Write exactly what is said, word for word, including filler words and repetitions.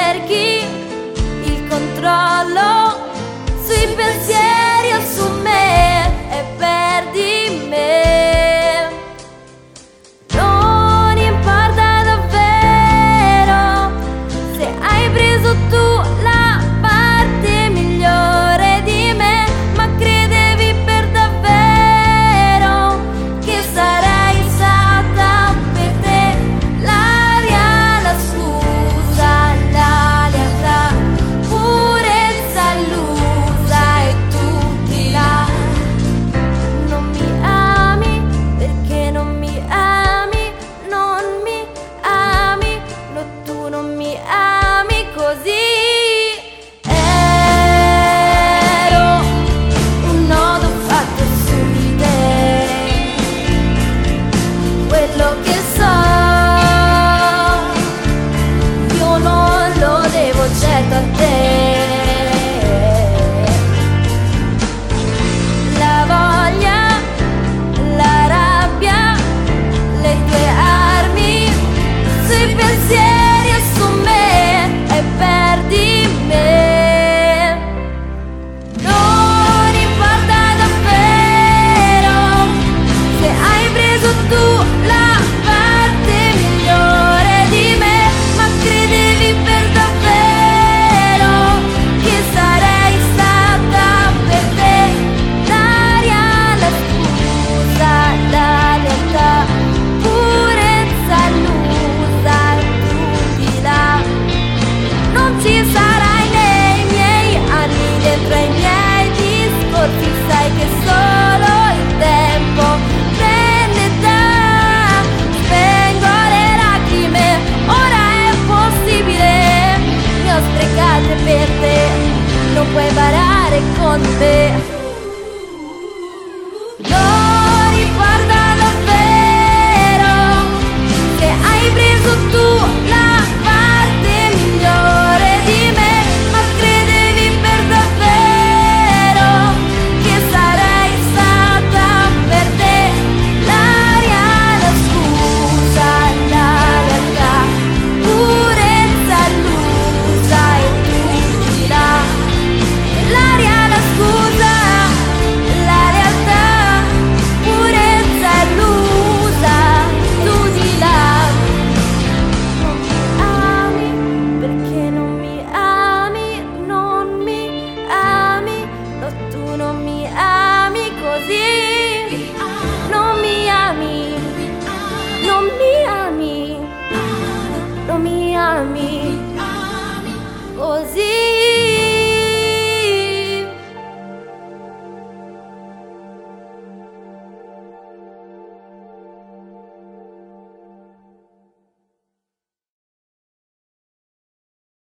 cerchi il controllo sui pensieri o su me e perdi me. Non importa davvero se hai preso tu la parte migliore di me, ma credevi per davvero che sarei stata per te l'aria, la scusa, la lealtà, purezza, l'usa e tutti là. Non mi ami perché non mi ami, non mi ami, no, tu non mi ami così. Ero un nodo fatto su di te, quello che so io non lo devo certo a te. La voglia, la rabbia, le tue armi sui pensieri e su me e perdi me. Non importa davvero se hai preso tu la parte migliore di me, ma credevi per davvero che sarei stata per te l'aria, la scusa, la lealtà, purezza, l'usa e tutti là. Non ci sarai nei miei anni, dentro ai miei discorsi, sai che solo il tempo vendetta. Spengo le lacrime, ora è possibile, ne ho sprecate per te, non puoi barare con me. Non importa davvero se hai preso tu la parte migliore di me, ma credevi per davvero che sarei stata per te l'aria, la scusa, la lealtà, purezza, l'usa e tutti là. L'aria, la scusa, la lealtà, purezza, l'usa, tutti là. Non mi ami perché non mi ami, non mi ami, no, tu non mi ami così. Non mi ami, non mi ami, non mi ami così.